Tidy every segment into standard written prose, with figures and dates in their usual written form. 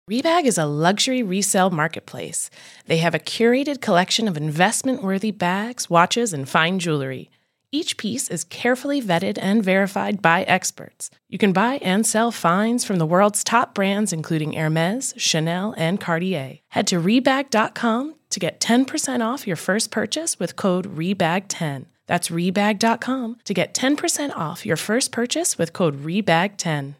Rebag is a luxury resale marketplace. They have a curated collection of investment-worthy bags, watches, and fine jewelry. Each piece is carefully vetted and verified by experts. You can buy and sell finds from the world's top brands, including Hermes, Chanel, and Cartier. Head to Rebag.com to get 10% off your first purchase with code REBAG10. That's Rebag.com to get 10% off your first purchase with code REBAG10.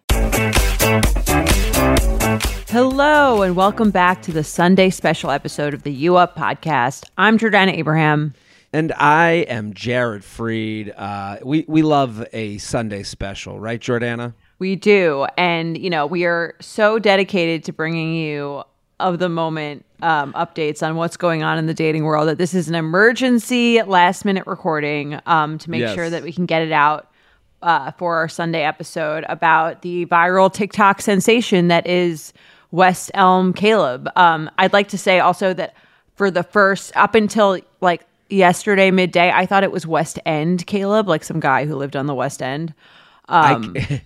Hello, and welcome back to the Sunday special episode of the U Up podcast. I'm Jordana Abraham. And I am Jared Freed. We love a Sunday special, right, Jordana? We do. And, you know, we are so dedicated to bringing you of the moment updates on what's going on in the dating world that this is an emergency last-minute recording to make sure that we can get it out for our Sunday episode about the viral TikTok sensation that is West Elm Caleb. I'd like to say also that for the first, up until like yesterday midday, I thought it was West End Caleb, like some guy who lived on the West End. I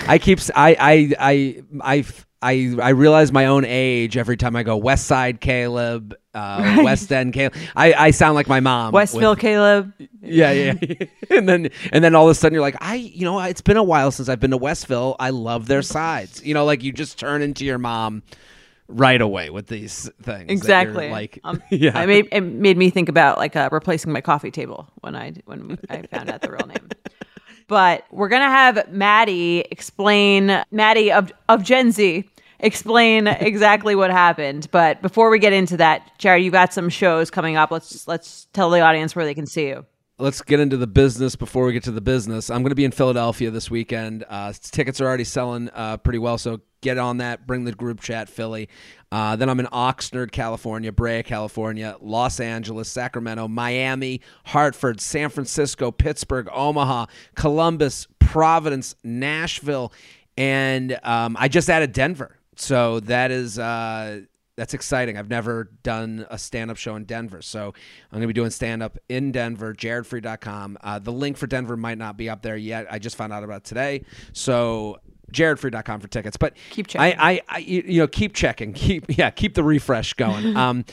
realize my own age every time I go West Side Caleb, West End Caleb. I sound like my mom. Westville Caleb. Yeah. and then all of a sudden you're like, it's been a while since I've been to Westville. I love their sides. You know, like you just turn into your mom right away with these things. Exactly. It made me think about like replacing my coffee table when I found out the real name. But we're gonna have Maddie of Gen Z explain exactly what happened. But before we get into that, Jared, you got some shows coming up. Let's tell the audience where they can see you. Let's get into the business before we get to the business. I'm going to be in Philadelphia this weekend. Tickets are already selling pretty well, so get on that. Bring the group chat, Philly. Then I'm in Oxnard, California, Brea, California, Los Angeles, Sacramento, Miami, Hartford, San Francisco, Pittsburgh, Omaha, Columbus, Providence, Nashville, and I just added Denver. So that's exciting. I've never done a stand-up show in Denver, so I'm going to be doing stand-up in Denver, jaredfree.com. The link for Denver might not be up there yet. I just found out about it today, so jaredfree.com for tickets. But keep checking. Keep checking. Keep the refresh going. I'm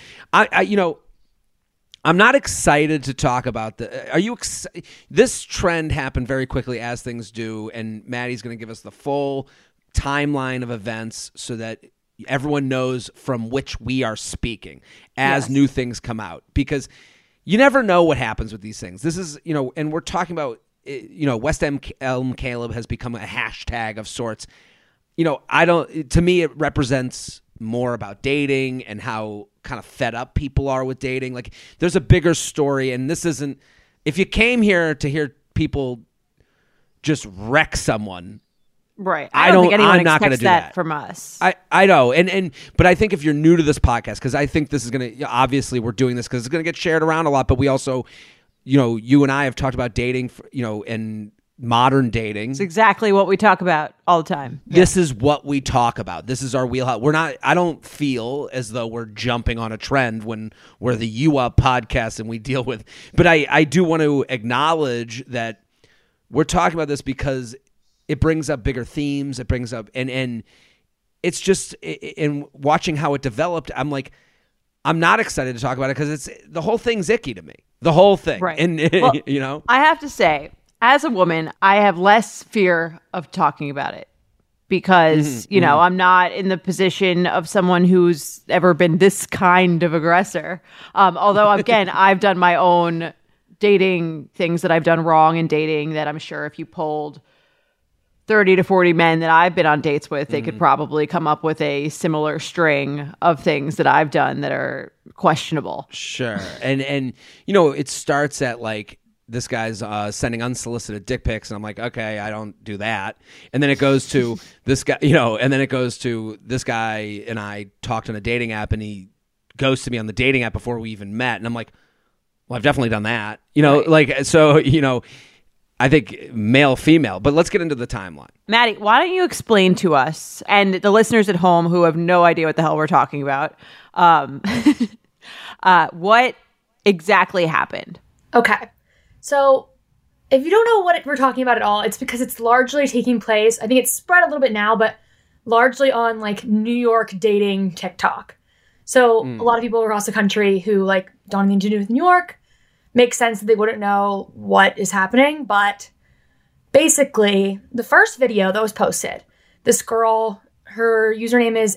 not excited to talk about this trend happened very quickly, as things do, and Maddie's going to give us the full timeline of events so that everyone knows from which we are speaking as new things come out, because you never know what happens with these things. This is, and we're talking about, West Elm Caleb has become a hashtag of sorts. To me, it represents more about dating and how kind of fed up people are with dating. Like there's a bigger story, and this isn't, if you came here to hear people just wreck someone, right. I don't think anyone expects that from us. I know. But I think if you're new to this podcast, because I think this is going to, obviously we're doing this because it's going to get shared around a lot, but we also, you and I have talked about dating, and modern dating. It's exactly what we talk about all the time. This is what we talk about. This is our wheelhouse. I don't feel as though we're jumping on a trend when we're the U Up podcast and we deal with, but I do want to acknowledge that we're talking about this because it brings up bigger themes. It brings up, and it's just, in watching how it developed, I'm like, I'm not excited to talk about it because the whole thing's icky to me. The whole thing. Right. And, I have to say, as a woman, I have less fear of talking about it because, I'm not in the position of someone who's ever been this kind of aggressor. Although, again, I've done my own dating things that I've done wrong in dating that I'm sure if you polled 30 to 40 men that I've been on dates with, they could probably come up with a similar string of things that I've done that are questionable. Sure. And it starts at like, this guy's sending unsolicited dick pics, and I'm like, okay, I don't do that. And then it goes to this guy, and then it goes to this guy and I talked on a dating app, and he ghosted me on the dating app before we even met. And I'm like, well, I've definitely done that. I think male, female, but let's get into the timeline. Maddie, why don't you explain to us and the listeners at home who have no idea what the hell we're talking about, what exactly happened? Okay. So if you don't know what we're talking about at all, it's because it's largely taking place. I think it's spread a little bit now, but largely on like New York dating TikTok. So a lot of people across the country who like don't have anything to do with New York, makes sense that they wouldn't know what is happening. But basically, the first video that was posted, this girl, her username is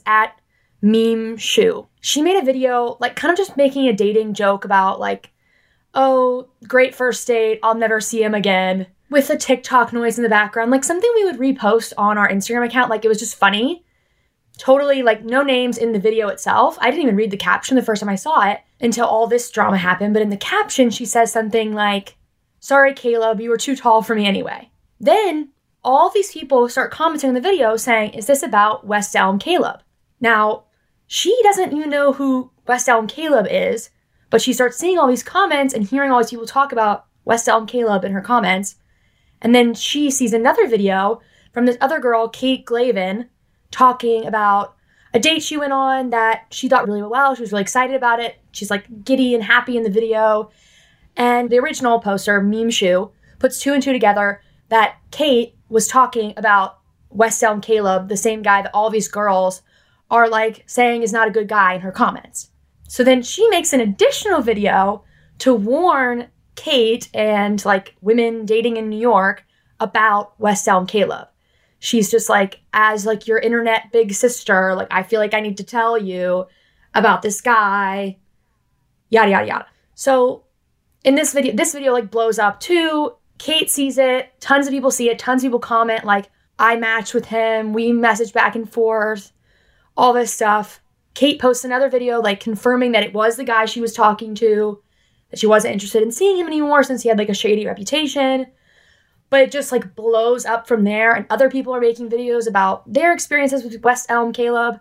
@memeshoe. She made a video like kind of just making a dating joke about like, oh, great first date, I'll never see him again, with a TikTok noise in the background, like something we would repost on our Instagram account. Like it was just funny. Totally like no names in the video itself. I didn't even read the caption the first time I saw it until all this drama happened. But in the caption, she says something like, sorry, Caleb, you were too tall for me anyway. Then all these people start commenting on the video saying, is this about West Elm Caleb? Now, she doesn't even know who West Elm Caleb is, but she starts seeing all these comments and hearing all these people talk about West Elm Caleb in her comments. And then she sees another video from this other girl, Kate Glavin, talking about a date she went on that she thought really well. She was really excited about it. She's like giddy and happy in the video. And the original poster, memeshoe, puts two and two together that Kate was talking about West Elm Caleb, the same guy that all these girls are like saying is not a good guy in her comments. So then she makes an additional video to warn Kate and like women dating in New York about West Elm Caleb. She's just like, as like your internet big sister, like I feel like I need to tell you about this guy, yada, yada, yada. So in this video like blows up too. Kate sees it, tons of people see it, tons of people comment like, I matched with him, we messaged back and forth, all this stuff. Kate posts another video like confirming that it was the guy she was talking to, that she wasn't interested in seeing him anymore since he had like a shady reputation. But it just like blows up from there, and other people are making videos about their experiences with West Elm Caleb.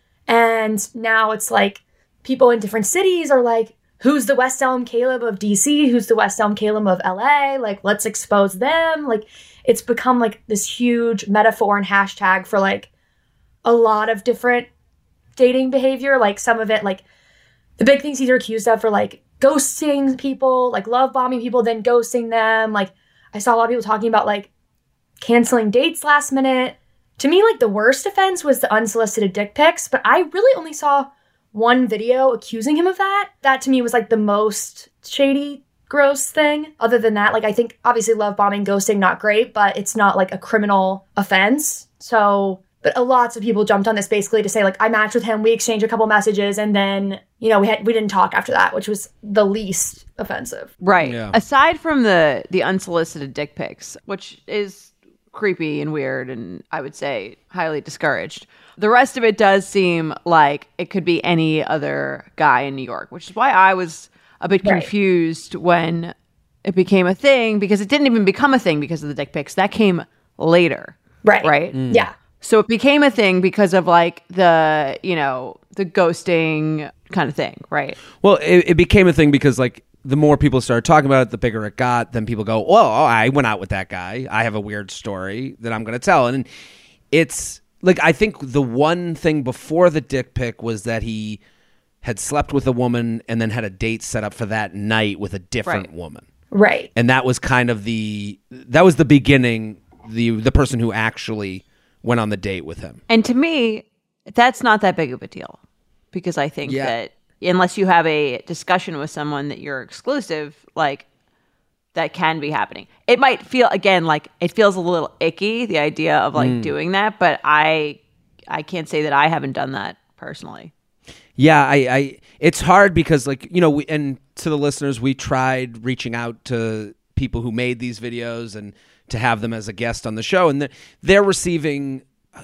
And now it's like people in different cities are like, who's the West Elm Caleb of DC? Who's the West Elm Caleb of LA? Like, let's expose them. Like, it's become like this huge metaphor and hashtag for like a lot of different dating behavior. Like some of it, like the big things he's accused of for like ghosting people, like love bombing people, then ghosting them. Like I saw a lot of people talking about like canceling dates last minute. To me, like the worst offense was the unsolicited dick pics, but I really only saw one video accusing him of that. That to me was like the most shady, gross thing. Other than that, like I think obviously love bombing, ghosting, not great, but it's not like a criminal offense. So, but lots of people jumped on this basically to say like, I matched with him, we exchanged a couple messages, and then, you know, we didn't talk after that, which was the least offensive. Right. Yeah. Aside from the unsolicited dick pics, which is creepy and weird and I would say highly discouraged, the rest of it does seem like it could be any other guy in New York, which is why I was a bit confused when it became a thing, because it didn't even become a thing because of the dick pics. That came later. Right? Yeah. So it became a thing because of like the, you know, the ghosting kind of thing, right? Well, it became a thing because like the more people started talking about it, the bigger it got. Then people go, well, I went out with that guy. I have a weird story that I'm going to tell. And it's like, I think the one thing before the dick pic was that he had slept with a woman and then had a date set up for that night with a different woman. Right. And that was kind of the beginning, the person who actually went on the date with him. And to me, that's not that big of a deal, because I think that unless you have a discussion with someone that you're exclusive, like that can be happening. It might feel, again, like it feels a little icky, the idea of like doing that, but I can't say that I haven't done that personally. Yeah, I it's hard because like, you know, and to the listeners, we tried reaching out to people who made these videos and to have them as a guest on the show, and they're receiving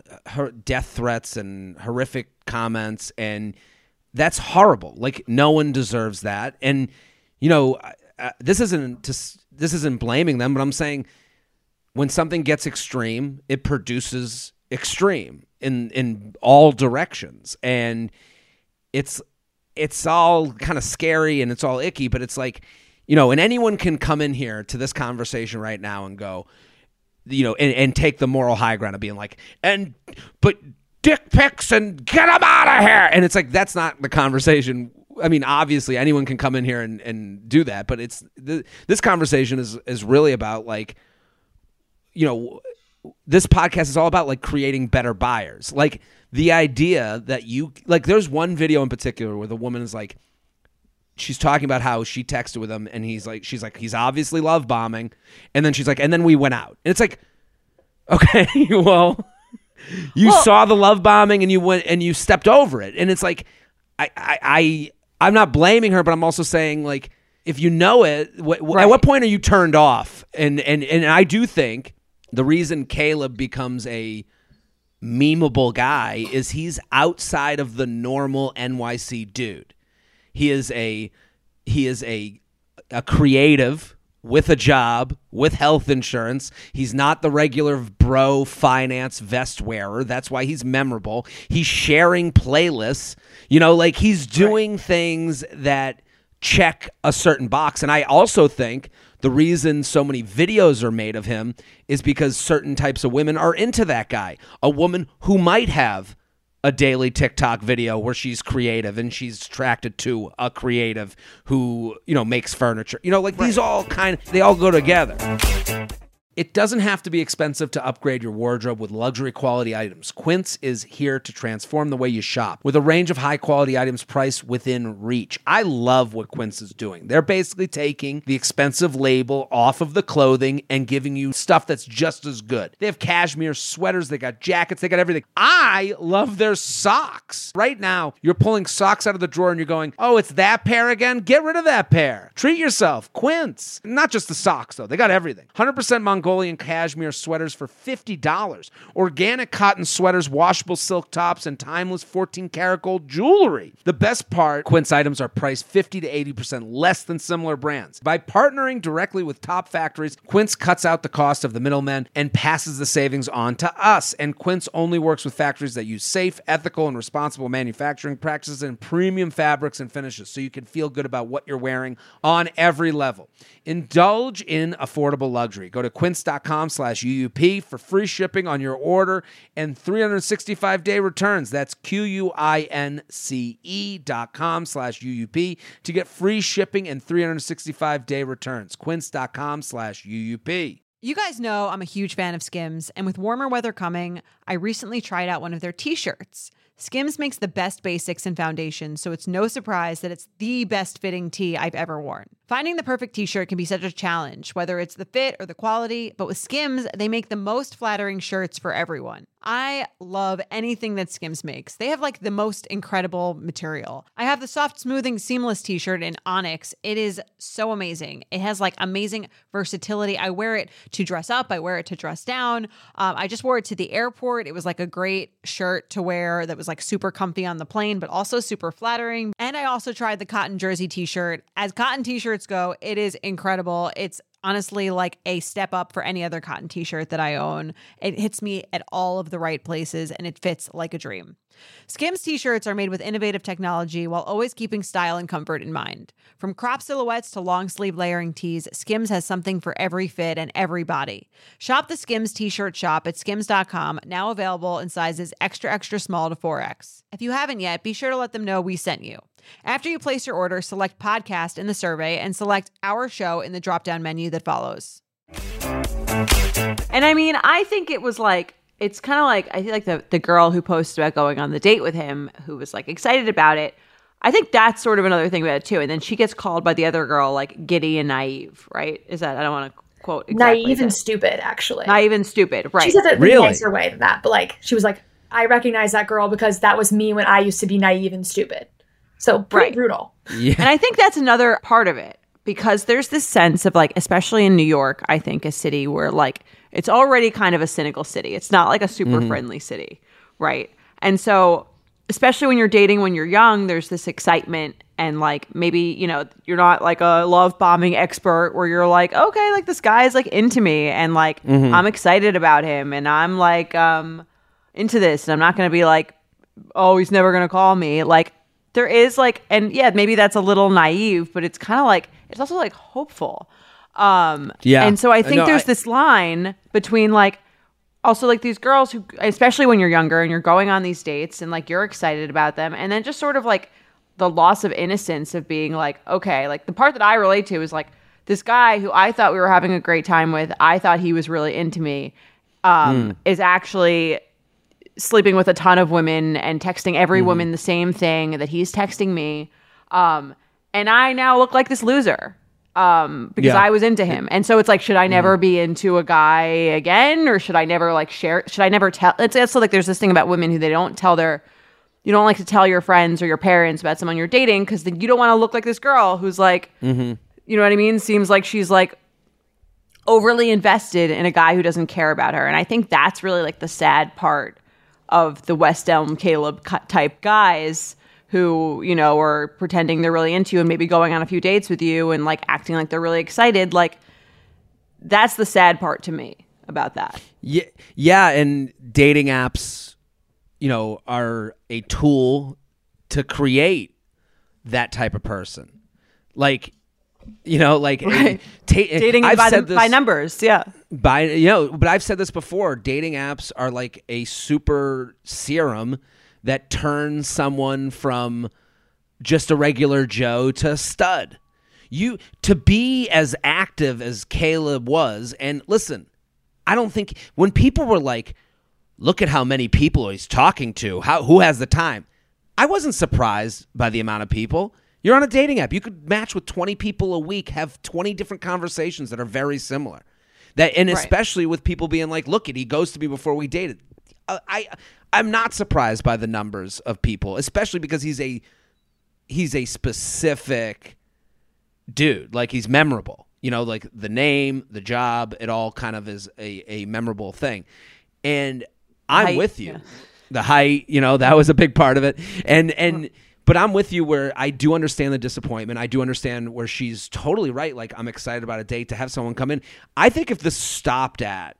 death threats and horrific comments, and that's horrible. Like no one deserves that. And you know, this isn't blaming them, but I'm saying when something gets extreme, it produces extreme in all directions, and it's all kind of scary and it's all icky, but it's like, you know, and anyone can come in here to this conversation right now and go, you know, and take the moral high ground of being like, but dick pics and get them out of here. And it's like, that's not the conversation. I mean, obviously anyone can come in here and do that, but this conversation is really about like, you know, this podcast is all about like creating better buyers. Like the idea that there's one video in particular where the woman is like, she's talking about how she texted with him and she's like, he's obviously love bombing. And then she's like, and then we went out. And it's like, okay, well, you saw the love bombing and you went and you stepped over it. And it's like, I'm not blaming her, but I'm also saying like, if you know it, at what point are you turned off? And I do think the reason Caleb becomes a memeable guy is he's outside of the normal NYC dude. He is a creative with a job, with health insurance. He's not the regular bro finance vest wearer. That's why he's memorable. He's sharing playlists. Like he's doing things that check a certain box. And I also think the reason so many videos are made of him is because certain types of women are into that guy. A woman who might have a daily TikTok video where she's creative and she's attracted to a creative who, makes furniture. These all they all go together. It doesn't have to be expensive to upgrade your wardrobe with luxury quality items. Quince is here to transform the way you shop with a range of high quality items priced within reach. I love what Quince is doing. They're basically taking the expensive label off of the clothing and giving you stuff that's just as good. They have cashmere sweaters, they got jackets, they got everything. I love their socks. Right now, you're pulling socks out of the drawer and you're going, oh, it's that pair again? Get rid of that pair. Treat yourself. Quince. Not just the socks, though. They got everything. 100% Mongolian cashmere sweaters for $50. Organic cotton sweaters, washable silk tops, and timeless 14-karat gold jewelry. The best part, Quince items are priced 50 to 80% less than similar brands. By partnering directly with top factories, Quince cuts out the cost of the middlemen and passes the savings on to us. And Quince only works with factories that use safe, ethical, and responsible manufacturing practices and premium fabrics and finishes, so you can feel good about what you're wearing on every level. Indulge in affordable luxury. Go to quince.com/UUP for free shipping on your order and 365-day returns. That's QUINCE.com/UUP to get free shipping and 365-day returns. Quince.com/UUP. You guys know I'm a huge fan of Skims, and with warmer weather coming, I recently tried out one of their t-shirts. Skims makes the best basics and foundations, so it's no surprise that it's the best fitting tee I've ever worn. Finding the perfect t-shirt can be such a challenge, whether it's the fit or the quality, but with Skims, they make the most flattering shirts for everyone. I love anything that Skims makes. They have the most incredible material. I have the soft, smoothing, seamless t-shirt in Onyx. It is so amazing. It has amazing versatility. I wear it to dress up. I wear it to dress down. I just wore it to the airport. It was a great shirt to wear that was super comfy on the plane, but also super flattering. And I also tried the cotton jersey t-shirt. As cotton t-shirts go, it is incredible. It's honestly a step up for any other cotton t-shirt that I own. It hits me at all of the right places and it fits like a dream. Skims t-shirts are made with innovative technology while always keeping style and comfort in mind. From crop silhouettes to long sleeve layering tees, Skims has something for every fit and every body. Shop the Skims t-shirt shop at skims.com, now available in sizes extra, extra small to 4X. If you haven't yet, be sure to let them know we sent you. After you place your order, select podcast in the survey and select our show in the drop-down menu that follows. And I think it was it's kind of I feel the girl who posted about going on the date with him, who was excited about it. I think that's sort of another thing about it too. And then she gets called by the other girl giddy and naive, right? Is that, I don't want to quote exactly. Naive and stupid, actually. Naive and stupid, right. She said it in a nicer way than that, but she was I recognize that girl because that was me when I used to be naive and stupid. So pretty brutal. Yeah. And I think that's another part of it, because there's this sense of especially in New York, I think a city where it's already kind of a cynical city. It's not a super friendly city, right? And so especially when you're dating when you're young, there's this excitement and maybe, you're not a love bombing expert where you're okay, this guy is into me and I'm excited about him and I'm into this and I'm not going to be oh, he's never going to call me. There is and yeah, maybe that's a little naive, but it's kind of it's also hopeful. Yeah. And so I think there's this line between also these girls who, especially when you're younger and you're going on these dates and you're excited about them, and then just sort of the loss of innocence of being okay, the part that I relate to is this guy who I thought we were having a great time with, I thought he was really into me, is actually sleeping with a ton of women and texting every woman the same thing that he's texting me. And I now look like this loser because I was into him. And so it's like, should I never be into a guy again? Or should I never like share? Should I never tell? It's also like there's this thing about women who they don't tell you don't like to tell your friends or your parents about someone you're dating because then you don't want to look like this girl who's like, you know what I mean? Seems like she's like overly invested in a guy who doesn't care about her. And I think that's really like the sad part of the West Elm Caleb type guys who, you know, are pretending they're really into you and maybe going on a few dates with you and like acting like they're really excited. Like that's the sad part to me about that. Yeah. And dating apps, you know, are a tool to create that type of person. Like, you know, like right. Dating by numbers. Yeah. But I've said this before. Dating apps are like a super serum that turns someone from just a regular Joe to a stud. To be as active as Caleb was, and listen, I don't think when people were like, look at how many people he's talking to, who has the time? I wasn't surprised by the amount of people. You're on a dating app. You could match with 20 people a week, have 20 different conversations that are very similar. Especially with people being like, look, he goes to me before we dated. I'm not surprised by the numbers of people, especially because he's a specific dude. Like he's memorable. You know, like the name, the job, it all kind of is a memorable thing. And I'm with you. Yeah. The height, you know, that was a big part of it. But I'm with you where I do understand the disappointment. I do understand where she's totally right. Like, I'm excited about a date to have someone come in. I think if this stopped at,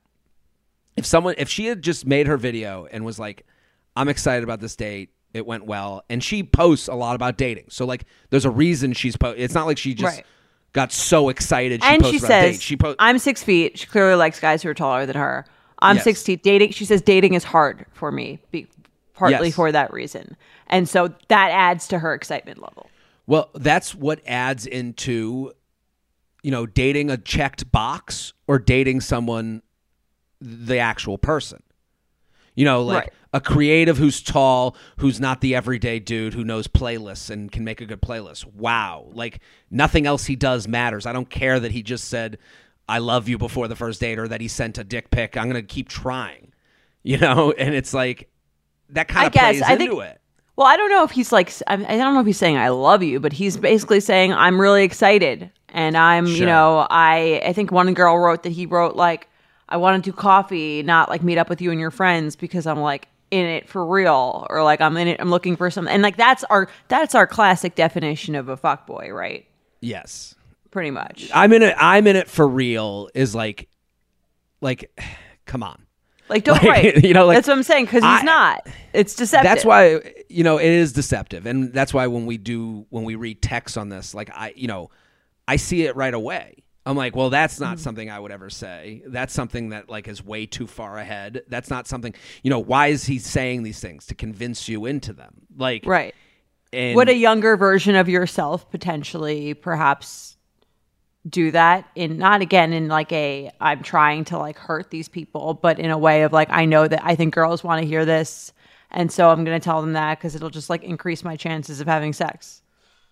if she had just made her video and was like, I'm excited about this date, it went well, and she posts a lot about dating. So, like, there's a reason she's it's not like she just got so excited she says, I'm 6 feet. She clearly likes guys who are taller than her. I'm 6 feet. Dating, she says, dating is hard for me, partly for that reason. And so that adds to her excitement level. Well, that's what adds into, you know, dating a checked box or dating someone, the actual person. You know, like a creative who's tall, who's not the everyday dude who knows playlists and can make a good playlist. Wow. Like nothing else he does matters. I don't care that he just said, I love you before the first date, or that he sent a dick pic. I'm going to keep trying, you know? And it's like, that kind of plays into it. Well, I don't know if he's like, I don't know if he's saying I love you, but he's basically saying I'm really excited. And I'm, you know, I think one girl wrote that he wrote like, I want to do coffee, not like meet up with you and your friends because I'm like in it for real, or like I'm in it, I'm looking for something. And like that's our classic definition of a fuckboy, right? Yes. Pretty much. I'm in it for real is like, come on. Like, don't write. You know, like, that's what I'm saying, because he's not. It's deceptive. That's why, you know, it is deceptive. And that's why when we read texts on this, like, I see it right away. I'm like, well, that's not something I would ever say. That's something that, like, is way too far ahead. That's not something, you know, why is he saying these things? To convince you into them. Like, right. And would a younger version of yourself potentially perhaps do that in not again in like a I'm trying to like hurt these people, but in a way of like I know that I think girls want to hear this, and so I'm going to tell them that because it'll just like increase my chances of having sex.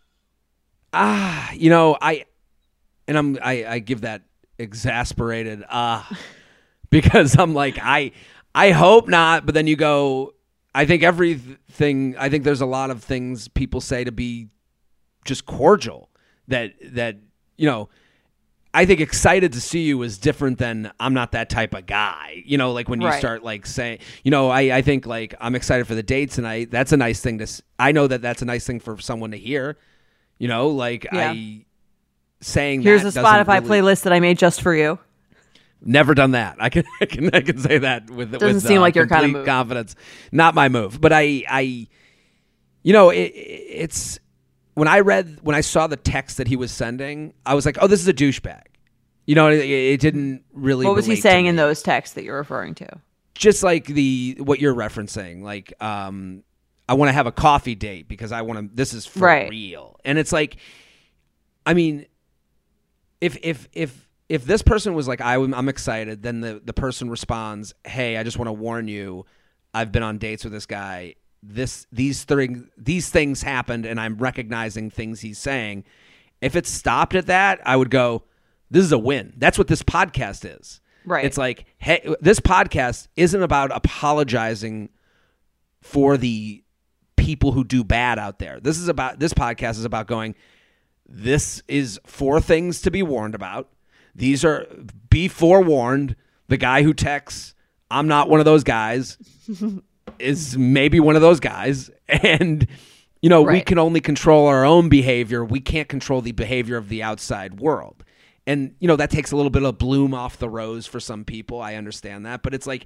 You know, I give that exasperated because I'm like I hope not, but then you go, I think there's a lot of things people say to be just cordial that you know, I think excited to see you is different than I'm not that type of guy. You know, like when you start like saying, you know, I think like I'm excited for the date tonight. That's a nice thing I know that's a nice thing for someone to hear. You know, like saying here's a Spotify playlist that I made just for you. Never done that. I can say that with doesn't seem like your kind of move. Confidence. Not my move, but I you know, it's. When I saw the text that he was sending, I was like, "Oh, this is a douchebag." You know, it didn't really. What was he saying in those texts that you're referring to? Just like what you're referencing, like I want to have a coffee date because I want to. This is for real, and it's like, I mean, if if this person was like, I'm excited, then the person responds, hey, I just want to warn you, I've been on dates with this guy. These things happened, and I'm recognizing things he's saying. If it stopped at that, I would go, this is a win. That's what this podcast is. Right. It's like, hey, this podcast isn't about apologizing for the people who do bad out there. This podcast is about going, this is 4 things to be warned about. These are, be forewarned. The guy who texts, I'm not one of those guys, is maybe one of those guys. And, we can only control our own behavior. We can't control the behavior of the outside world. And, that takes a little bit of bloom off the rose for some people. I understand that. But it's like,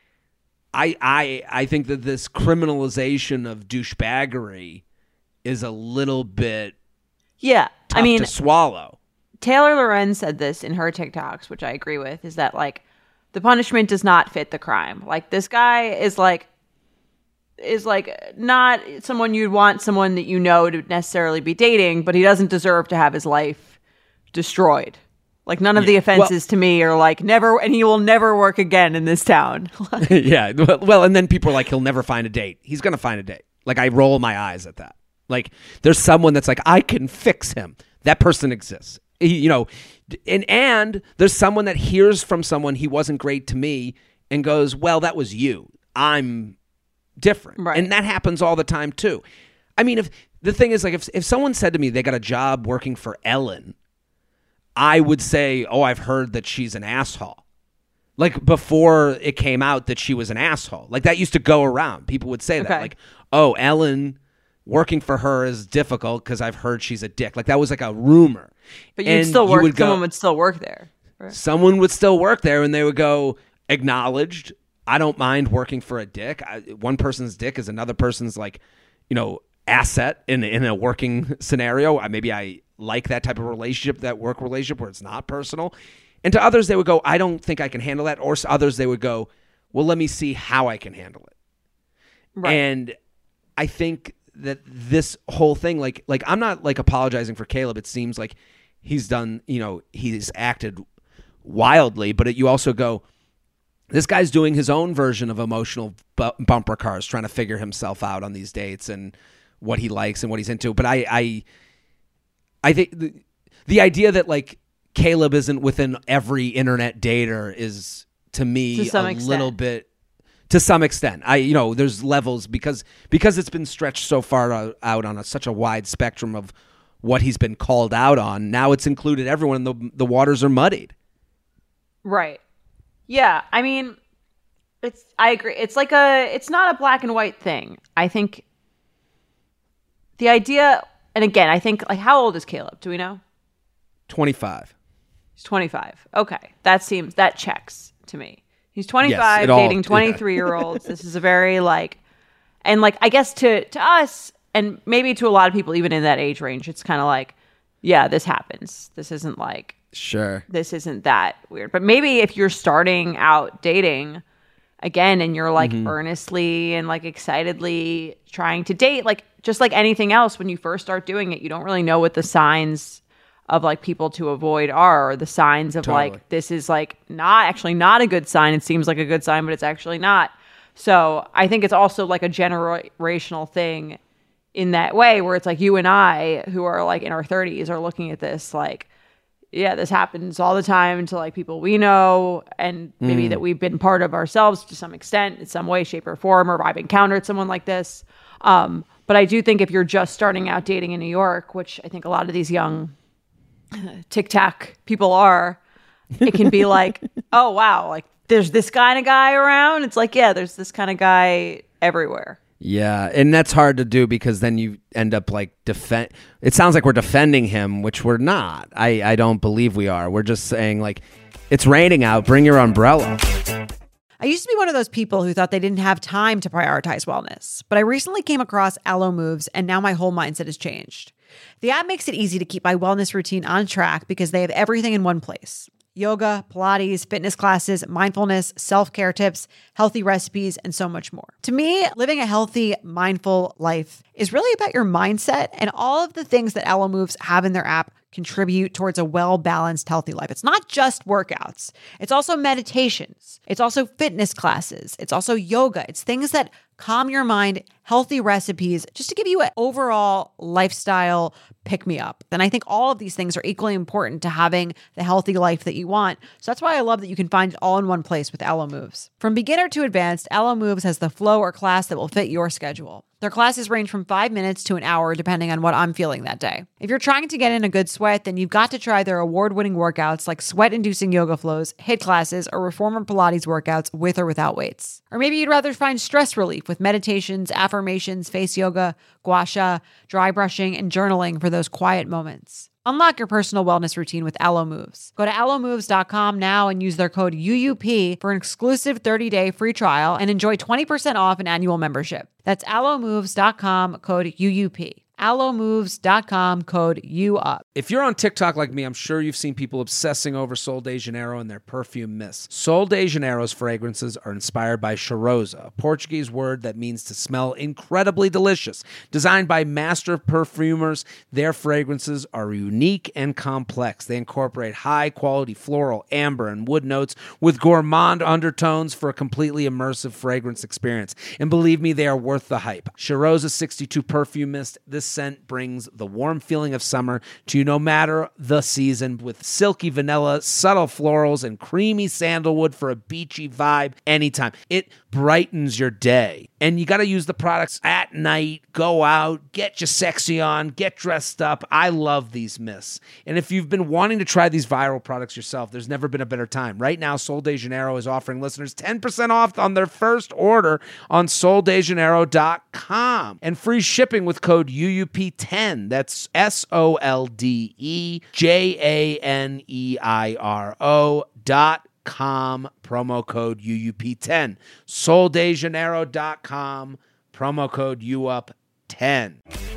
I think that this criminalization of douchebaggery is a little bit tough to swallow. Taylor Loren said this in her TikToks, which I agree with, is that like the punishment does not fit the crime. Like this guy is not someone you'd want someone that to necessarily be dating, but he doesn't deserve to have his life destroyed. Like none of the offenses to me are like never, and he will never work again in this town. Yeah. Well, and then people are like, he'll never find a date. He's going to find a date. Like I roll my eyes at that. Like there's someone that's like, I can fix him. That person exists. And there's someone that hears from someone, he wasn't great to me, and goes, well, that was you. I'm different. Right. And that happens all the time too. I mean, if the thing is like, if someone said to me they got a job working for Ellen, I would say, oh, I've heard that she's an asshole. Like before it came out that she was an asshole. Like that used to go around. People would say that. Like, oh, Ellen, working for her is difficult because I've heard she's a dick. Like that was like a rumor. But you'd still work. Someone would still work there. Right? Someone would still work there, and they would go, acknowledged. I don't mind working for a dick. One person's dick is another person's asset in a working scenario. Maybe I like that type of relationship, that work relationship where it's not personal. And to others, they would go, I don't think I can handle that. Or others, they would go, well, let me see how I can handle it. Right. And I think that this whole thing, like I'm not like apologizing for Caleb. It seems like he's done, he's acted wildly, but you also go, this guy's doing his own version of emotional bumper cars, trying to figure himself out on these dates and what he likes and what he's into. But I think the idea that like Caleb isn't within every internet dater is to me little bit. To some extent, there's levels because it's been stretched so far out on such a wide spectrum of what he's been called out on. Now it's included everyone, and the waters are muddied. Right. Yeah. I mean, I agree. It's not a black and white thing. I think the idea, and again, I think like how old is Caleb? Do we know? 25. He's 25. Okay, that checks to me. He's 25, dating 23-year-olds. This is a very and I guess to us, and maybe to a lot of people even in that age range, it's kind of like, yeah, this happens. This isn't sure. This isn't that weird. But maybe if you're starting out dating again and you're earnestly and excitedly trying to date, just like anything else, when you first start doing it, you don't really know what the signs of people to avoid are, or the signs of this is not a good sign. It seems like a good sign, but it's actually not. So I think it's also a generational thing in that way, where it's you and I who are in our 30s are looking at this yeah, this happens all the time to people we know, and maybe that we've been part of ourselves to some extent in some way, shape, or form, or I've encountered someone like this. But I do think if you're just starting out dating in New York, which I think a lot of these young TikTok people are, it can be oh wow, there's this kind of guy around. It's yeah, there's this kind of guy everywhere. Yeah, and that's hard to do because then you end up it sounds like we're defending him, which we're not. I don't believe we are. We're just saying it's raining out, bring your umbrella. I used to be one of those people who thought they didn't have time to prioritize wellness, but I recently came across Alo Moves, and now my whole mindset has changed. The app makes it easy to keep my wellness routine on track because they have everything in one place. yoga, Pilates, fitness classes, mindfulness, self-care tips, healthy recipes, and so much more. To me, living a healthy, mindful life is really about your mindset, and all of the things that Alo Moves have in their app contribute towards a well-balanced, healthy life. It's not just workouts. It's also meditations. It's also fitness classes. It's also yoga. It's things that calm your mind, healthy recipes, just to give you an overall lifestyle pick-me-up. And I think all of these things are equally important to having the healthy life that you want. So that's why I love that you can find it all in one place with Alo Moves. From beginner to advanced, Alo Moves has the flow or class that will fit your schedule. Their classes range from 5 minutes to an hour, depending on what I'm feeling that day. If you're trying to get in a good sweat, then you've got to try their award-winning workouts like sweat-inducing yoga flows, HIIT classes, or reformer Pilates workouts with or without weights. Or maybe you'd rather find stress relief with meditations, affirmations, face yoga, gua sha, dry brushing, and journaling for those quiet moments. Unlock your personal wellness routine with Alo Moves. Go to alomoves.com now and use their code UUP for an exclusive 30-day free trial and enjoy 20% off an annual membership. That's alomoves.com, code UUP. alomoves.com, code UUP. If you're on TikTok like me, I'm sure you've seen people obsessing over Sol de Janeiro and their perfume mists. Sol de Janeiro's fragrances are inspired by cheirosa, a Portuguese word that means to smell incredibly delicious. Designed by master perfumers, their fragrances are unique and complex. They incorporate high-quality floral, amber, and wood notes with gourmand undertones for a completely immersive fragrance experience. And believe me, they are worth the hype. Cheirosa 62 Perfume Mist, this scent brings the warm feeling of summer to you no matter the season, with silky vanilla, subtle florals, and creamy sandalwood for a beachy vibe anytime. It brightens your day. And you got to use the products at night, go out, get your sexy on, get dressed up. I love these mists. And if you've been wanting to try these viral products yourself, there's never been a better time. Right now, Sol de Janeiro is offering listeners 10% off on their first order on soldejaneiro.com and free shipping with code UUP10. That's SoldeJaneiro.com, promo code UUP10. soldejaneiro.com, promo code UUP10.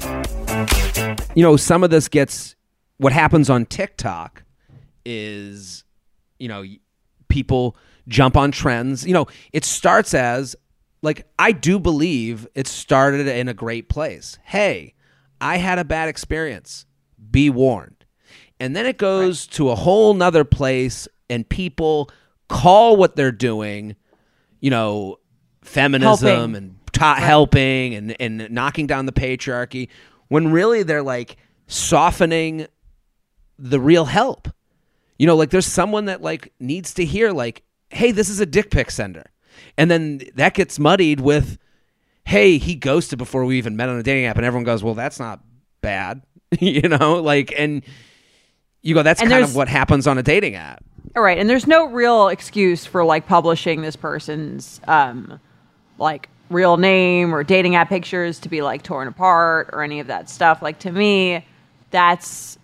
You know, some of this gets, what happens on TikTok is, you know, people jump on trends. You know, it starts as, like, I do believe it started in a great place. Hey, I had a bad experience. Be warned. And then it goes to a whole nother place, and people call what they're doing, you know, feminism and helping and knocking down the patriarchy, when really they're like softening the real help. You know, like there's someone that like needs to hear like, hey, this is a dick pic sender. And then that gets muddied with, hey, he ghosted before we even met on a dating app. And everyone goes, well, that's not bad. You know, like, and you go, that's kind of what happens on a dating app. All right. And there's no real excuse for like publishing this person's like real name or dating app pictures to be like torn apart or any of that stuff. Like, to me, that's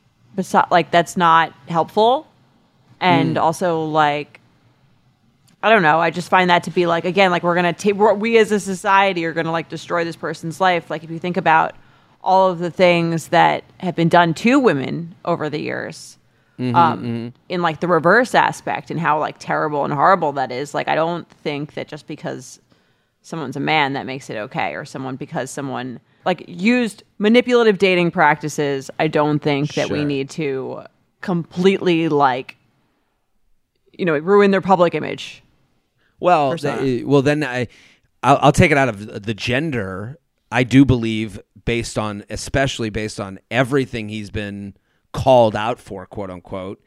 not helpful. And also, like, I don't know. I just find that to be like, again, like we as a society are going to like destroy this person's life. Like, if you think about all of the things that have been done to women over the years, in like the reverse aspect, and how like terrible and horrible that is. Like, I don't think that just because someone's a man that makes it okay, or because someone like used manipulative dating practices, I don't think that we need to completely like, you know, ruin their public image. Well, then I'll take it out of the gender. I do believe, especially based on everything he's been called out for, quote unquote,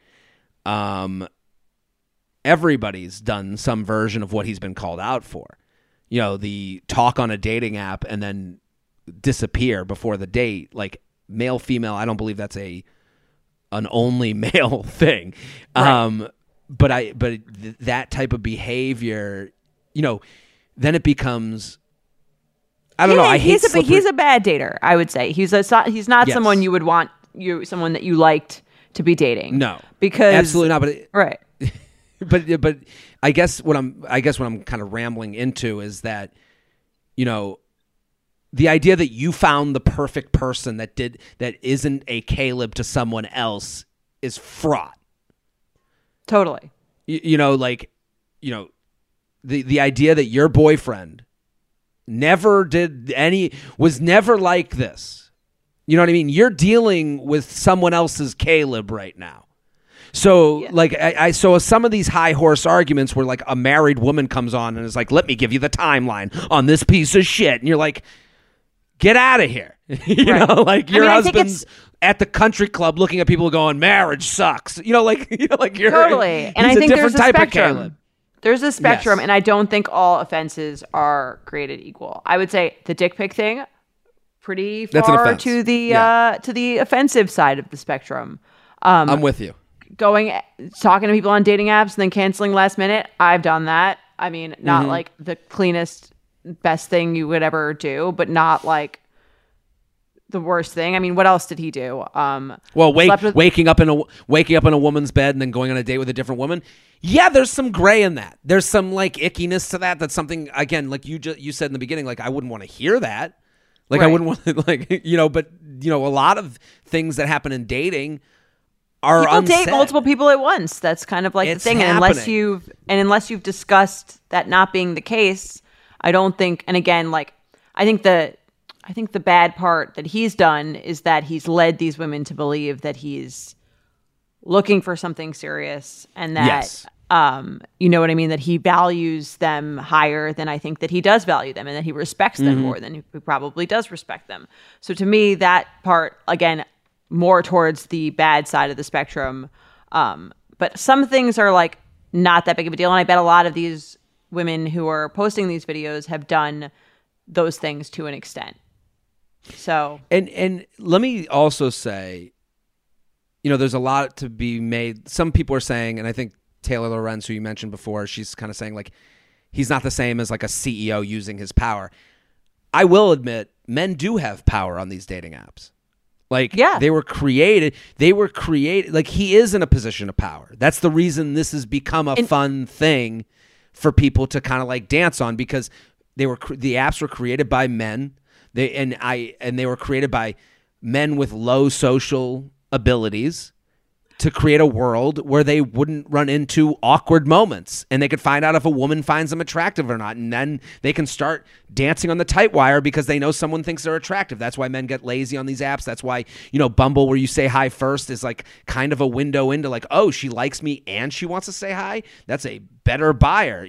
everybody's done some version of what he's been called out for. You know, the talk on a dating app and then disappear before the date, like male, female. I don't believe that's an only male thing. Right. But that type of behavior, you know, then it becomes, I don't know. He's a bad dater, I would say. He's not someone you would want someone that you liked to be dating. No, because absolutely not. Right. But I guess what I'm kind of rambling into is that, you know, the idea that you found the perfect person that isn't a Caleb to someone else is fraught. Totally. The idea that your boyfriend was never like this. You know what I mean? You're dealing with someone else's Caleb right now. So so some of these high horse arguments where like a married woman comes on and is like, let me give you the timeline on this piece of shit. And you're like, get out of here. Your husband's at the country club looking at people going, marriage sucks. You're totally. And I think there's a spectrum. There's a spectrum, and I don't think all offenses are created equal. I would say the dick pic thing, pretty far to the offensive side of the spectrum. I'm with you. Talking to people on dating apps and then canceling last minute. I've done that. I mean, not like the cleanest, best thing you would ever do, but not like the worst thing. I mean, what else did he do? Waking up in a woman's bed and then going on a date with a different woman. Yeah, there's some gray in that. There's some like ickiness to that. That's something, again, like you said in the beginning, like I wouldn't want to hear that. Like I wouldn't want to, but a lot of things that happen in dating are people unsaid. Date multiple people at once. That's kind of like the thing. Happening. And unless you've discussed that not being the case, I don't think. And again, like I think the bad part that he's done is that he's led these women to believe that he's looking for something serious, and that you know what I mean, that he values them higher than I think that he does value them, and that he respects them more than he probably does respect them. So to me, that part, again, more towards the bad side of the spectrum. But some things are like not that big of a deal. And I bet a lot of these women who are posting these videos have done those things to an extent. So, and let me also say, there's a lot to be made. Some people are saying, and I think Taylor Lorenz, who you mentioned before, she's kind of saying like, he's not the same as like a CEO using his power. I will admit, men do have power on these dating apps. Like, they were created, like he is in a position of power. That's the reason this has become a fun thing for people to kind of like dance on, because the apps were created by men. They were created by men with low social abilities to create a world where they wouldn't run into awkward moments, and they could find out if a woman finds them attractive or not, and then they can start dancing on the tight wire because they know someone thinks they're attractive. That's why men get lazy on these apps. That's why, Bumble, where you say hi first, is like kind of a window into like, oh, she likes me and she wants to say hi. That's a better buyer.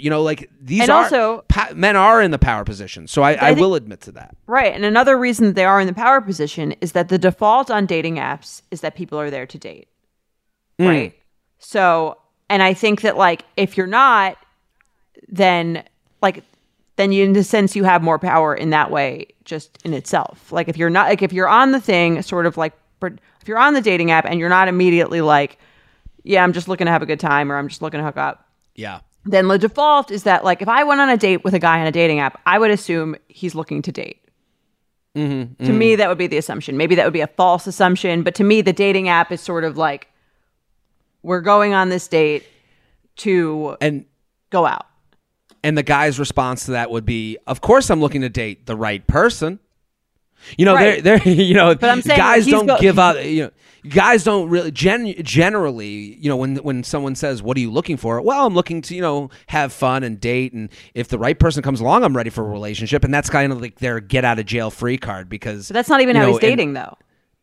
Men are in the power position. So I will admit to that. Right. And another reason that they are in the power position is that the default on dating apps is that people are there to date. Right. So, and I think that like, if you're not, then you, in a sense, you have more power in that way, just in itself. Like if you're not, like if you're on the thing, sort of like, if you're on the dating app and you're not immediately like, yeah, I'm just looking to have a good time, or I'm just looking to hook up. Yeah. Then the default is that like, if I went on a date with a guy on a dating app, I would assume he's looking to date. To me, that would be the assumption. Maybe that would be a false assumption, but to me, the dating app is sort of like, we're going on this date to go out. And the guy's response to that would be, of course I'm looking to date the right person. Right. They're but I'm saying guys don't give up. Guys don't really generally, when someone says, what are you looking for? Well, I'm looking to, have fun and date. And if the right person comes along, I'm ready for a relationship. And that's kind of like their get out of jail free card, because but that's not even how he's dating though.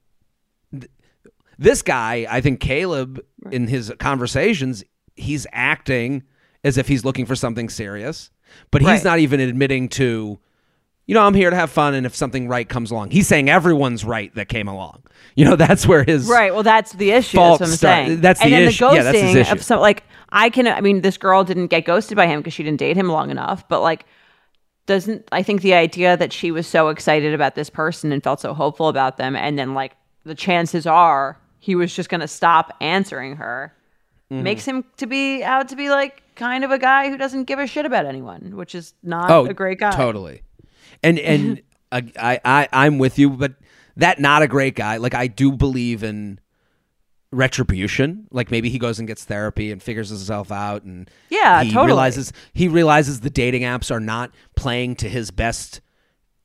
This guy, I think Caleb, in his conversations, he's acting as if he's looking for something serious, but he's not even admitting to, I'm here to have fun, and if something right comes along. He's saying everyone's right that came along. That's where his right. Well, that's the issue. That's what I'm saying. That's the issue. And then the ghosting of some, this girl didn't get ghosted by him because she didn't date him long enough, but like, I think the idea that she was so excited about this person and felt so hopeful about them, and then like the chances are he was just going to stop answering her, makes him to be like kind of a guy who doesn't give a shit about anyone, which is not a great guy. Totally. And I'm with you, but that not a great guy. Like, I do believe in retribution. Like, maybe he goes and gets therapy and figures himself out, and he realizes the dating apps are not playing to his best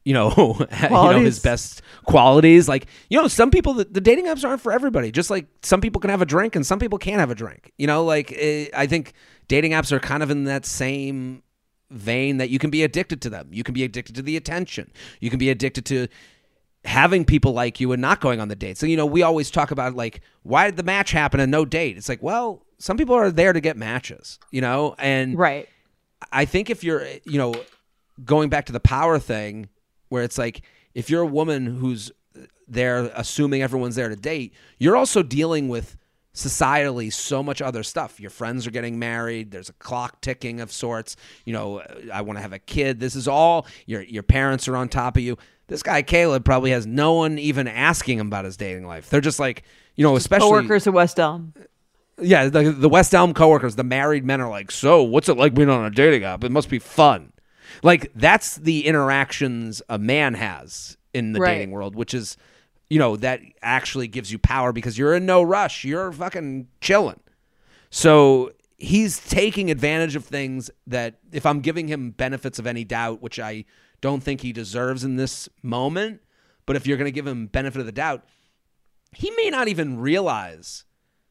his best qualities. Like, some people, the dating apps aren't for everybody. Just like some people can have a drink and some people can't have a drink. I think dating apps are kind of in that same vein that you can be addicted to them. You can be addicted to the attention. You can be addicted to having people like you and not going on the date. So, we always talk about like, why did the match happen and no date? It's like, well, some people are there to get matches, and right. I think if you're, going back to the power thing, where it's like, if you're a woman who's there assuming everyone's there to date, you're also dealing with societally so much other stuff. Your friends are getting married. There's a clock ticking of sorts. I want to have a kid. This is all, your parents are on top of you. This guy, Caleb, probably has no one even asking him about his dating life. They're just like, especially coworkers at West Elm. Yeah, the West Elm coworkers, the married men are like, so what's it like being on a dating app? It must be fun. Like, that's the interactions a man has in the dating world, which is, that actually gives you power because you're in no rush. You're fucking chilling. So he's taking advantage of things that, if I'm giving him benefits of any doubt, which I don't think he deserves in this moment, but if you're going to give him benefit of the doubt, he may not even realize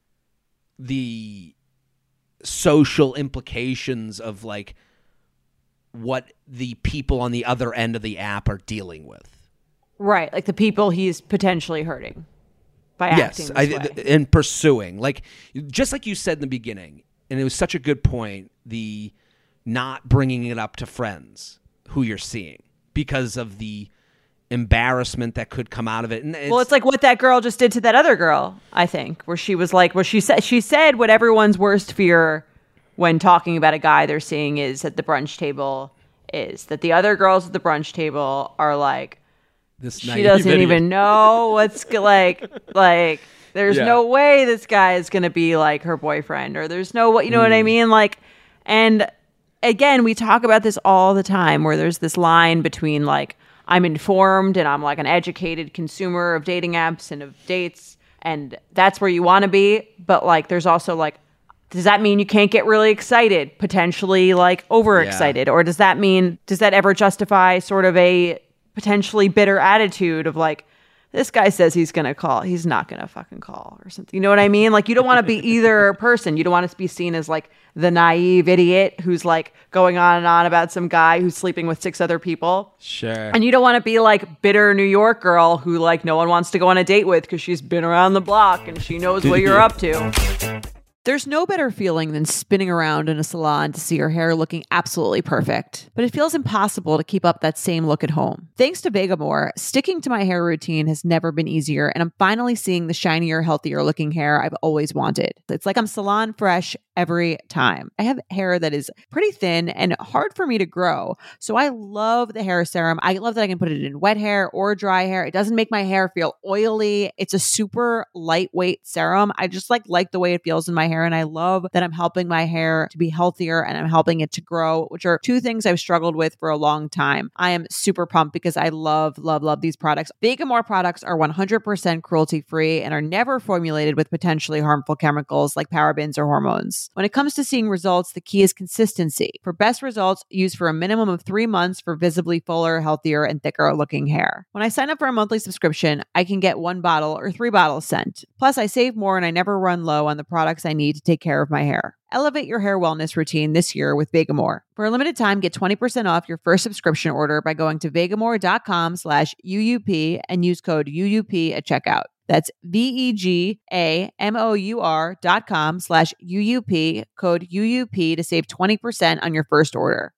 the social implications of like what the people on the other end of the app are dealing with. Right, like the people he's potentially hurting by acting this way. And pursuing. Like, just like you said in the beginning, and it was such a good point, the not bringing it up to friends who you're seeing because of the embarrassment that could come out of it. And it's like what that girl just did to that other girl, I think, where she was like, she said what everyone's worst fear when talking about a guy they're seeing is at the brunch table is that the other girls at the brunch table are like, she doesn't even know what's like there's no way this guy is going to be like her boyfriend, or there's no what, what I mean? Like, and again, we talk about this all the time where there's this line between like, I'm informed and I'm like an educated consumer of dating apps and of dates, and that's where you want to be. But like, there's also like, does that mean you can't get really excited, potentially like overexcited? Or does that ever justify sort of a potentially bitter attitude of like, this guy says he's going to call, he's not going to fucking call or something. You know what I mean? Like, you don't want to be either person. You don't want to be seen as like the naive idiot who's like going on and on about some guy who's sleeping with 6 other people. Sure. And you don't want to be like bitter New York girl who like no one wants to go on a date with because she's been around the block and she knows what you're up to. There's no better feeling than spinning around in a salon to see your hair looking absolutely perfect, but it feels impossible to keep up that same look at home. Thanks to Vegamour, sticking to my hair routine has never been easier, and I'm finally seeing the shinier, healthier looking hair I've always wanted. It's like I'm salon fresh every time. I have hair that is pretty thin and hard for me to grow, so I love the hair serum. I love that I can put it in wet hair or dry hair. It doesn't make my hair feel oily. It's a super lightweight serum. I just like the way it feels in my hair. And I love that I'm helping my hair to be healthier and I'm helping it to grow, which are 2 things I've struggled with for a long time. I am super pumped because I love these products. Vegamour products are 100% cruelty-free and are never formulated with potentially harmful chemicals like parabens or hormones. When it comes to seeing results, the key is consistency. For best results, use for a minimum of 3 months for visibly fuller, healthier, and thicker looking hair. When I sign up for a monthly subscription, I can get 1 bottle or 3 bottles sent. Plus, I save more and I never run low on the products I need to take care of my hair. Elevate your hair wellness routine this year with Vegamour. For a limited time, get 20% off your first subscription order by going to vegamour.com/UUP and use code UUP at checkout. That's vegamour.com/UUP, code UUP to save 20% on your first order.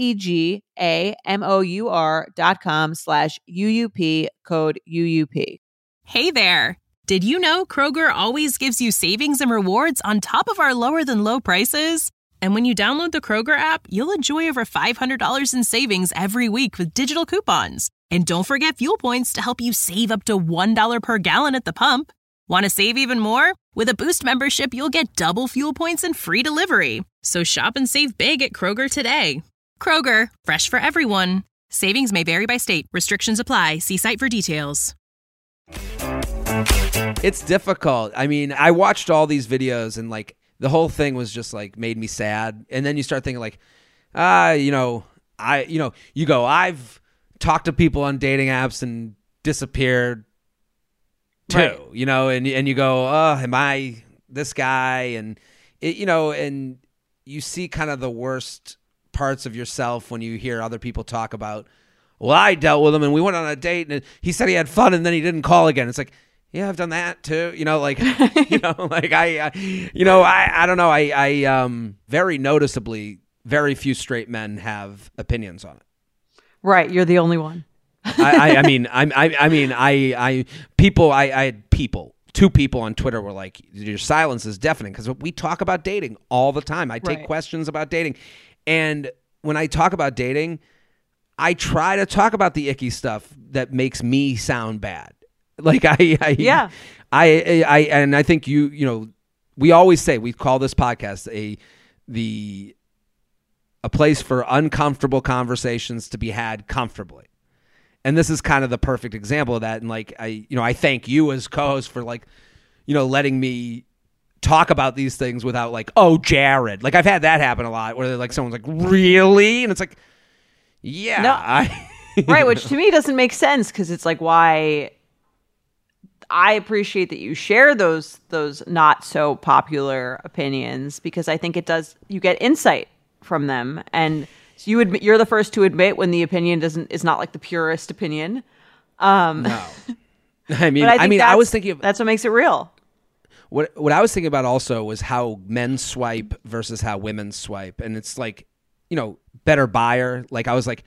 vegamour.com/UUP, code UUP. Hey there. Did you know Kroger always gives you savings and rewards on top of our lower than low prices? And when you download the Kroger app, you'll enjoy over $500 in savings every week with digital coupons. And don't forget fuel points to help you save up to $1 per gallon at the pump. Want to save even more? With a Boost membership, you'll get double fuel points and free delivery. So shop and save big at Kroger today. Kroger, fresh for everyone. Savings may vary by state. Restrictions apply. See site for details. It's difficult. I mean, I watched all these videos and like the whole thing was just like made me sad. And then you start thinking like, you go, I've talked to people on dating apps and disappeared too, Right. you know, and you go, oh, am I this guy? And and you see kind of the worst parts of yourself when you hear other people talk about, well, I dealt with him and we went on a date and he said he had fun and then he didn't call again. It's like, yeah, I've done that too. Like, like I don't know. I very noticeably, very few straight men have opinions on it. Right. You're the only one. I had two people on Twitter were like, your silence is deafening, because we talk about dating all the time. I take Right. questions about dating. And when I talk about dating, I try to talk about the icky stuff that makes me sound bad. Like Yeah. and I think we always say, we call this podcast a place for uncomfortable conversations to be had comfortably. And this is kind of the perfect example of that. And like, I thank you as co-host for letting me talk about these things without like, oh, Jared. Like, I've had that happen a lot where like someone's like, really? And it's like, yeah. No. Right. Which to me doesn't make sense, because it's like, why? I appreciate that you share those not so popular opinions, because I think you get insight from them, and so you're the first to admit when the opinion is not like the purest opinion. No. I was thinking of, that's what makes it real. what I was thinking about also was how men swipe versus how women swipe. And it's like, better buyer. Like, I was like,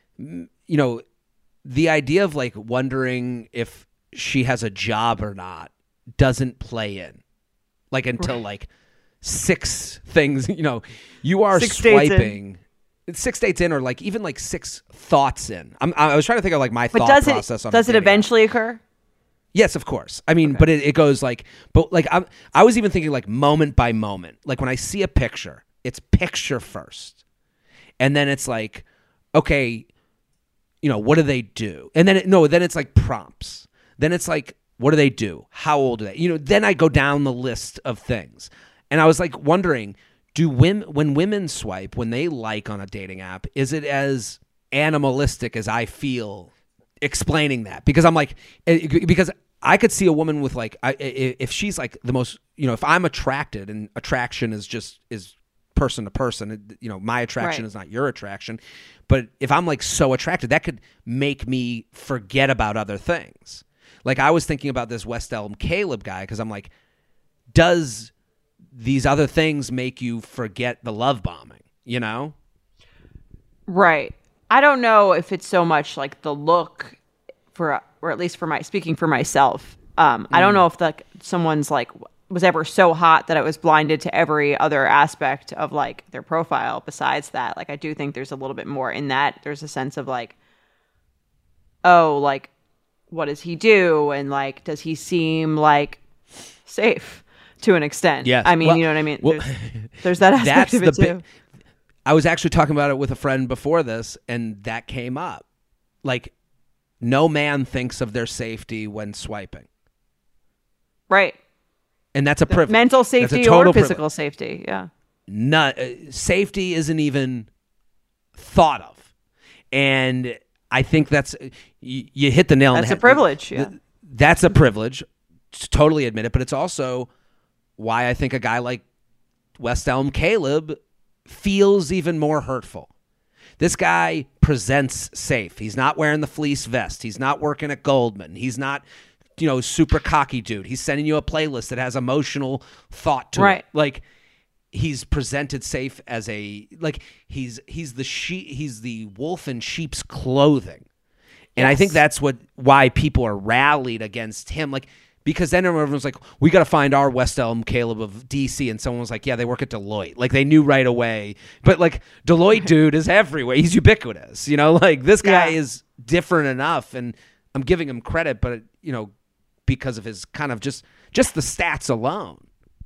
the idea of like wondering if she has a job or not doesn't play in like until like 6 things, you are 6 dates swiping. 6 dates in, or like even like 6 thoughts in. I was trying to think of like my But thought process on does it dating app. eventually occur? Yes, of course. I mean, but it goes like, I was even thinking like moment by moment. Like when I see a picture, it's picture first. And then it's like, okay, what do they do? And then then it's like prompts. Then it's like, what do they do? How old are they? Then I go down the list of things. And I was like wondering, when women swipe, when they like on a dating app, is it as animalistic as I feel explaining that? Because I'm like, because I could see a woman with like, if she's like the most, if I'm attracted, and attraction is person to person, my attraction Right. is not your attraction. But if I'm like so attracted, that could make me forget about other things. Like, I was thinking about this West Elm Caleb guy, because I'm like, does these other things make you forget the love bombing, Right. I don't know if it's so much like the look, or at least speaking for myself. I don't know if someone's like was ever so hot that I was blinded to every other aspect of like their profile besides that. Like, I do think there's a little bit more in that. There's a sense of like, oh, like, what does he do? And like, does he seem like safe to an extent? Yes. I mean, Well, you know what I mean? well, There's that aspect of it too. I was actually talking about it with a friend before this, and that came up. Like, no man thinks of their safety when swiping. Right. And that's a privilege. Mental That's a safety total or physical privilege. safety. Yeah. Safety isn't even thought of. And I think that's, you hit the nail on the That's head. a privilege. Yeah. That's a privilege. Totally admit it. But it's also why I think a guy like West Elm Caleb feels even more hurtful. This guy presents safe. He's not wearing the fleece vest. He's not working at Goldman. He's not, super cocky dude. He's sending you a playlist that has emotional thought to Right. it. Like, he's presented safe as he's the wolf in sheep's clothing. And I think that's why people are rallied against him. Like, because then everyone's like, we got to find our West Elm Caleb of DC. And someone was like, yeah, they work at Deloitte. Like, they knew right away. But like, Deloitte dude is everywhere. He's ubiquitous. Like, this guy is different enough. And I'm giving him credit, but because of his kind of just the stats alone.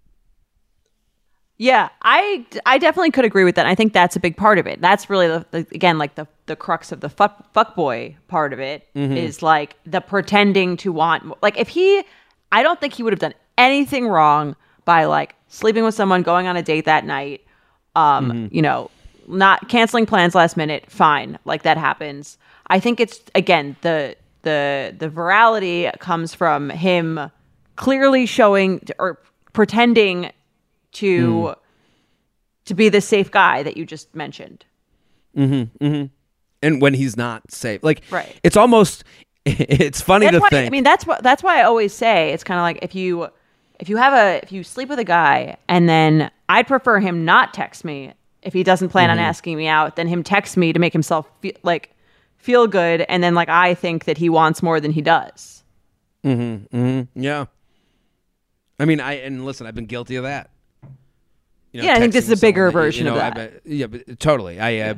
Yeah, I definitely could agree with that. I think that's a big part of it. That's really the crux of the fuckboy part of it is like the pretending to want. Like, I don't think he would have done anything wrong by like sleeping with someone, going on a date that night, not canceling plans last minute. Fine, like that happens. I think it's, again, the virality comes from him clearly showing or pretending to be the safe guy that you just mentioned. And when he's not safe, like, right. It's almost, it's funny to think. I mean, that's why I always say it's kind of like if you sleep with a guy and then I'd prefer him not text me if he doesn't plan on asking me out than him text me to make himself feel good. And then like, I think that he wants more than he does. Yeah. I mean, listen, I've been guilty of that. You know, I think this is a bigger version of that. But totally.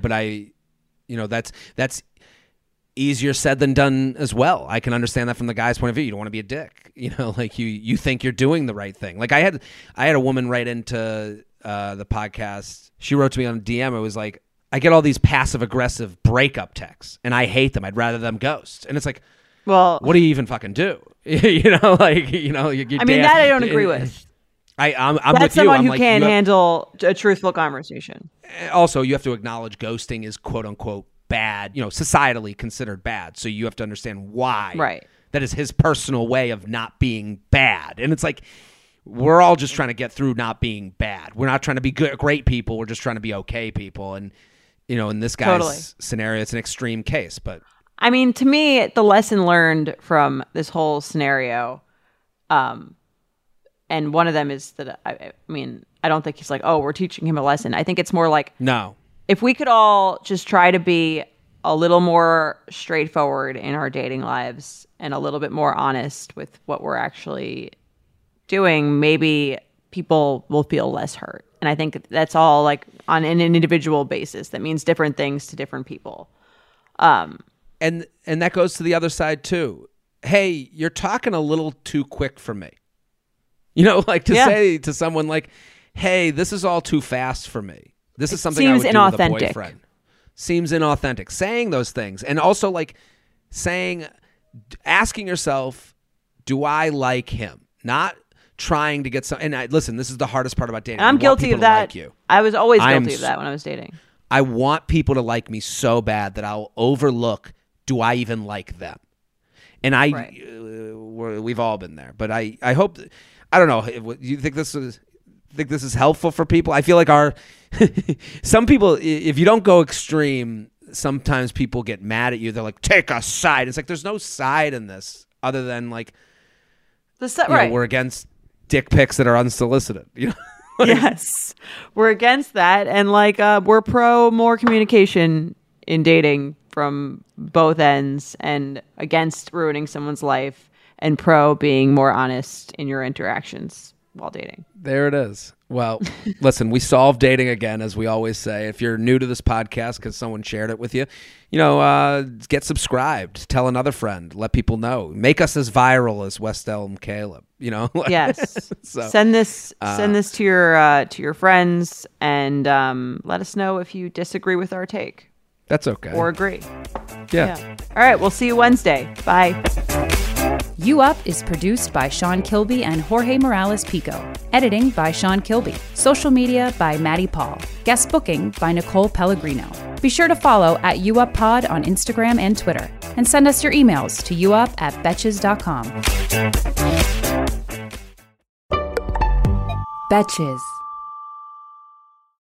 That's easier said than done as well. I can understand that from the guy's point of view. You don't want to be a dick. You know, like you think you're doing the right thing. Like I had a woman write into the podcast. She wrote to me on DM. It was like, I get all these passive aggressive breakup texts and I hate them. I'd rather them ghost. And it's like, well, what do you even fucking do? You know, like, you know, I mean, that I don't agree with. I'm That's with someone you. who can't handle a truthful conversation. Also, you have to acknowledge ghosting is quote unquote bad, you know, societally considered bad. So you have to understand why. Right. That is his personal way of not being bad. And it's like, we're all just trying to get through not being bad. We're not trying to be great people. We're just trying to be okay people. And, you know, in this guy's scenario, it's an extreme case. But I mean, to me, the lesson learned from this whole scenario, and one of them is that, I mean, I don't think he's like, oh, we're teaching him a lesson. I think it's more like, no. If we could all just try to be a little more straightforward in our dating lives and a little bit more honest with what we're actually doing, maybe people will feel less hurt. And I think that's all like on an individual basis. That means different things to different people. And that goes to the other side too. Hey, you're talking a little too quick for me. You know, like to say to someone like, hey, this is all too fast for me. This is something I would do with a boyfriend. Seems inauthentic. Saying those things. And also like asking yourself, do I like him? Not trying to get some. And listen, this is the hardest part about dating. I'm guilty of that. Like you. I was always guilty of that when I was dating. I want people to like me so bad that I'll overlook, do I even like them? And we've all been there. But I hope, I don't know. You think this is helpful for people? I feel like some people, if you don't go extreme, sometimes people get mad at you. They're like, take a side. It's like, there's no side in this other than like, we're against dick pics that are unsolicited. You know? Yes, we're against that. And like, we're pro more communication in dating from both ends and against ruining someone's life and pro being more honest in your interactions while dating. There it is. Well, listen, we solve dating again, as we always say. If you're new to this podcast because someone shared it with you, get subscribed, tell another friend, let people know. Make us as viral as West Elm Caleb, you know? Yes. So, send this to your friends and let us know if you disagree with our take. That's okay. Or agree. Yeah. All right, we'll see you Wednesday. Bye. You Up is produced by Sean Kilby and Jorge Morales Pico. Editing by Sean Kilby. Social media by Maddie Paul. Guest booking by Nicole Pellegrino. Be sure to follow at YouUpPod on Instagram and Twitter. And send us your emails to youup@betches.com. Betches.